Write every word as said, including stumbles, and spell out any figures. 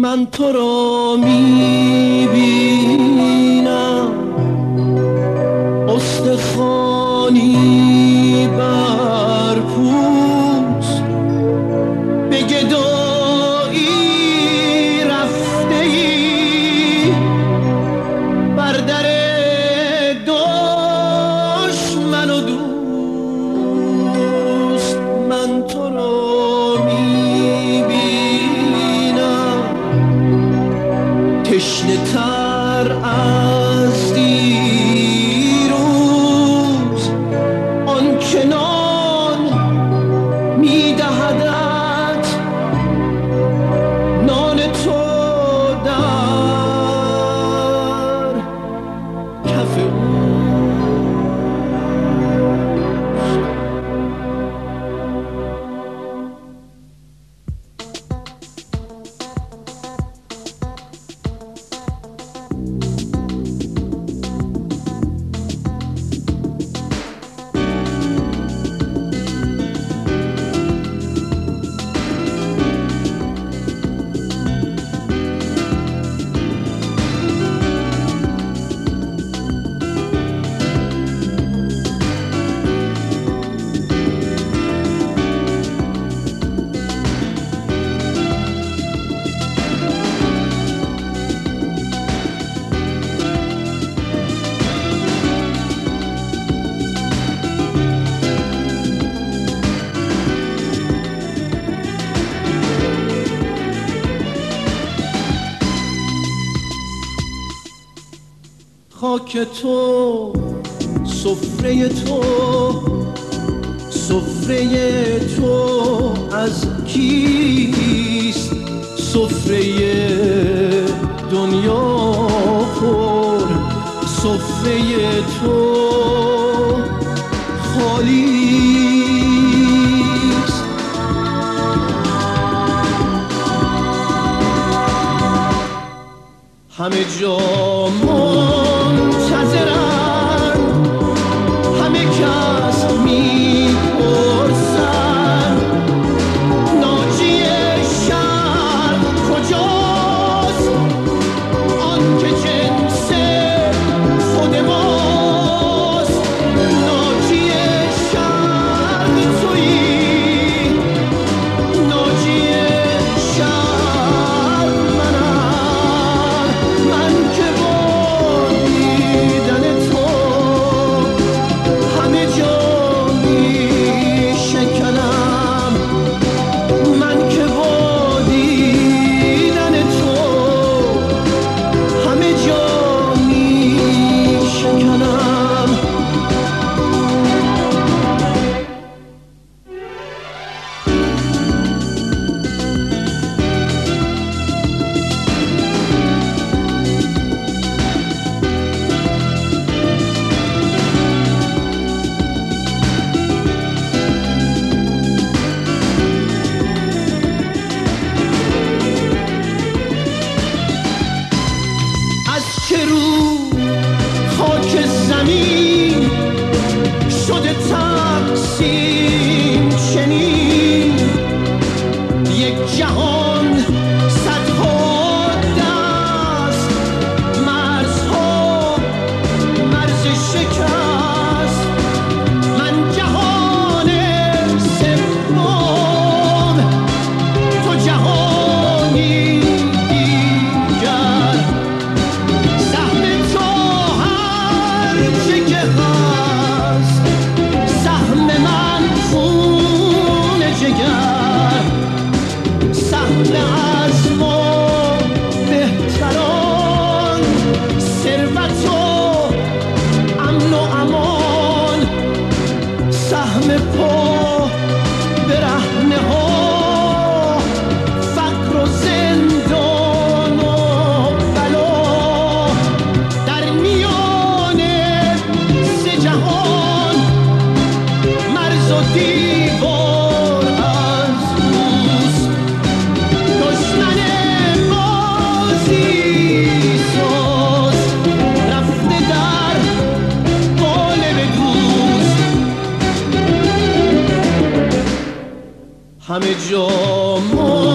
من تو را میبینم استخوانی بر پوست، به گدایی رفته ای بر در دشمن و دوست. من تو را میبینم تشنه تر از دیروز، آن که نان میدهدت نان تو در کف خاک تو، سفره تو، سفره تو از کیست؟ سفره دنیا پر، سفره تو خالیست. همه جا منتظرن، همه کس میپرسن ناجی شرق کجاست؟ آن که جنس خود ماست. ناجی شرق تویی، ناجی شرق منم. من که با دیدن تو همه جا میشکنم، من که با دیدن تو همه جا میشکنم. از چه رو خاک زمین شده تقسیم چنین؟ یک جهان صدها دست، مرزها مرز شکست. من جهان سوم، تو جهانی دیگر. سهم تو هر چه که هست، سهم من خون جگر. سهم از ما بهتران، ثروت و امن و امان. سهم پا برهنه ها، فقر و زندان و بلا. در میان سه جهان، مرز و دیوار از اوست. دشمن بازی ساز رفته در قالب دوست. همه جا ما